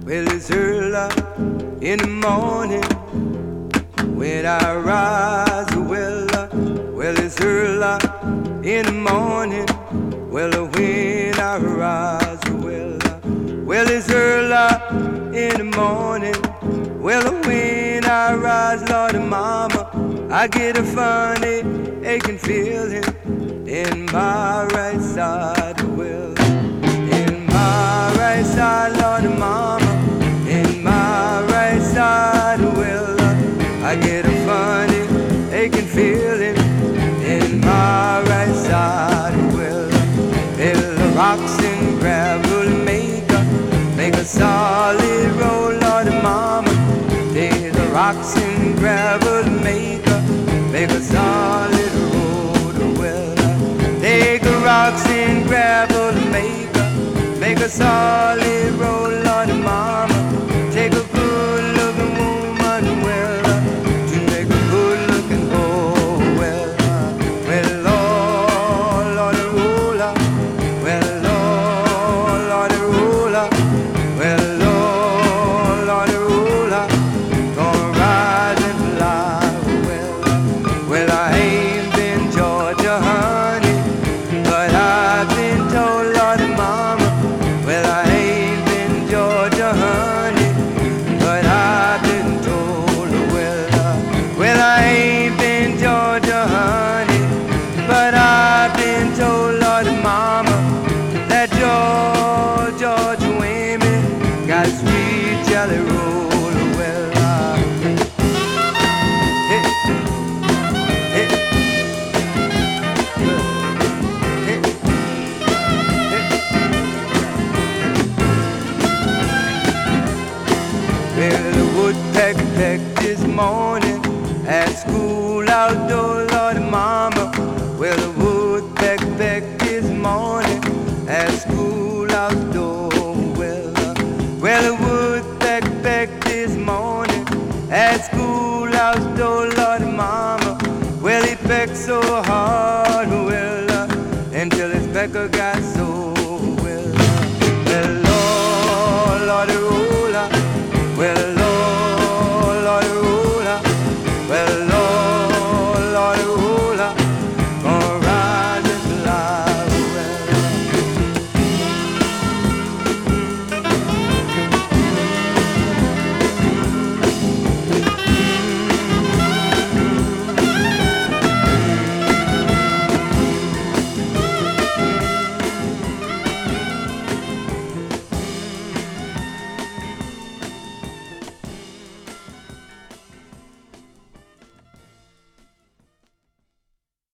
Well, it's early in the morning when I rise. Well, it's early in the morning. Well, when I rise. Well, it's early in the morning. Well, when I rise, Lord and Mama, I get a funny aching feeling in my right side. Well, in my right side, Lord and Mama, in my right side. Well, I get a funny aching feeling in my right side. Well, the rocks and gravel make a solid road, Lord and Mama. The rocks and gravel make a solid road. Well, take the rocks and gravel make a solid road, Lord and Mama. Take a good looking woman, well, to make a good looking boy. Well, Lord, the ruler. Well, Lord, the ruler. Well, Lord, the ruler. Gonna rise and fly. Well, I ain't been Georgia, honey, but I've been told, Lord and Mama. Well, I ain't been Georgia, honey, but I've been told. Well, I ain't been Georgia, honey, but I've been told, Lord and Mama, that Georgia women got sweet jelly roll. Well, hey, hey, hey, hey. Well, the woodpecker pecked this morning at school outdoors, Lord and Mama. Well, the woodpecker pecked this morning at school